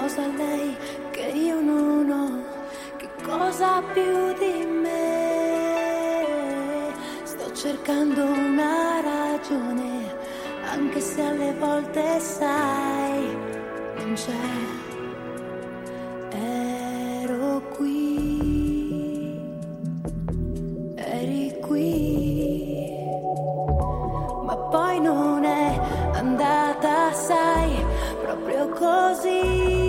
cosa ha lei che io non ho, che cosa ha più di me. Sto cercando una ragione, anche se alle volte sai, non c'è. Ero qui, eri qui, ma poi non è andata, sai, proprio così.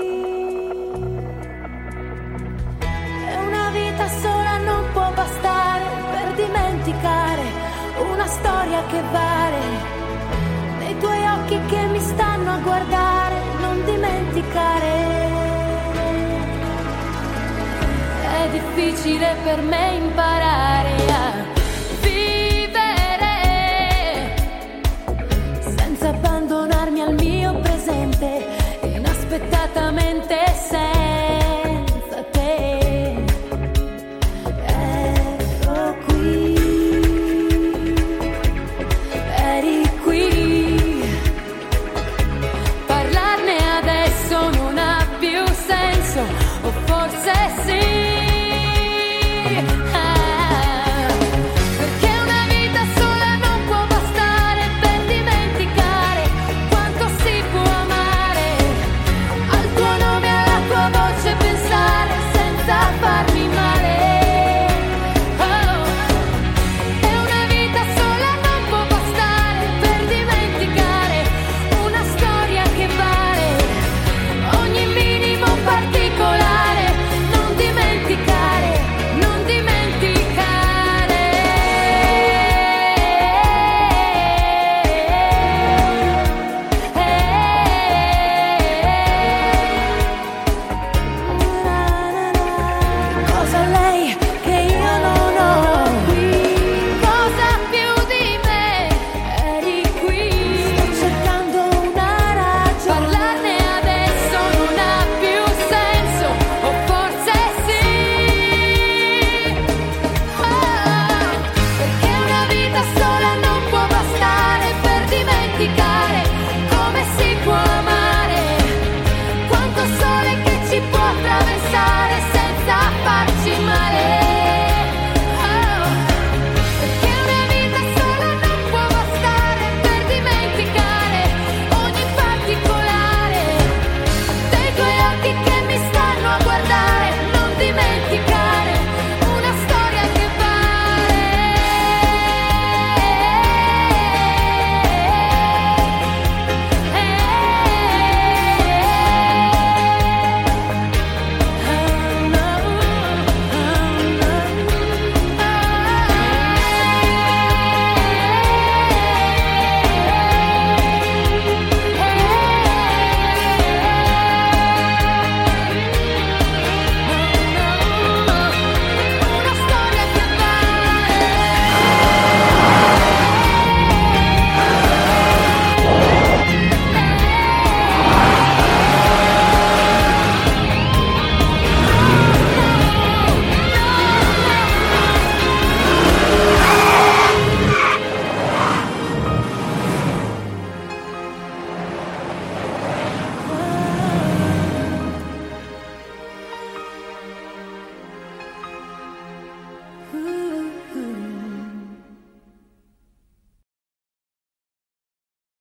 E una vita sola non può bastare per dimenticare una storia che vale. Nei tuoi occhi che mi stanno a guardare, non dimenticare. È difficile per me imparare a